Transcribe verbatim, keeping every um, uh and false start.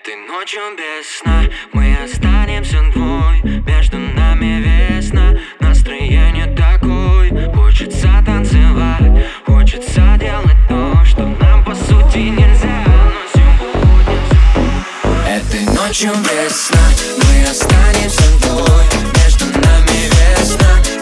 Этой ночью без сна мы останемся двое. Между нами весна, настроение такое. Хочется танцевать, хочется делать то, что нам по сути нельзя. Но сегодня, сегодня этой ночью без сна мы останемся двое. Между нами весна.